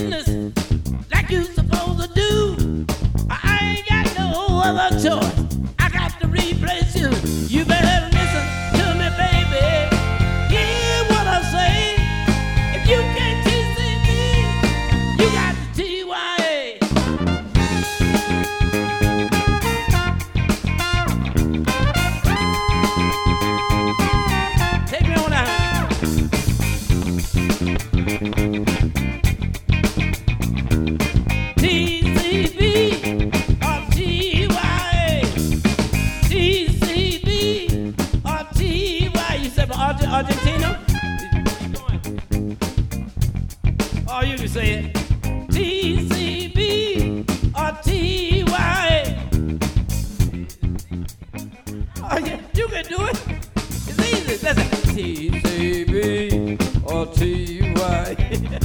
business like you supposed to do. I ain't got no other choice. I got to replace you. You better listen to me, baby. Hear what I say. If you can't see me, you got the TYA. Take me on out. TCB or TYA. TCB or TYA. You said from Argentina? Oh, you can say it. TCB or TYA. Oh, yeah, you can do it. It's easy. Listen. TCB or TYA.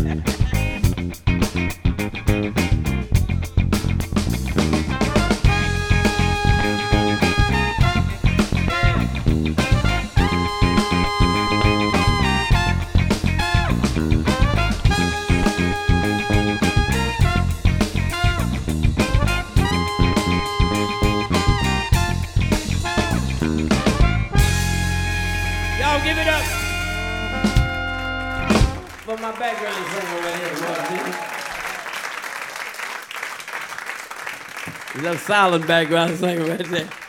Y'all give it up for my background singer right here. That's a silent background singer right there.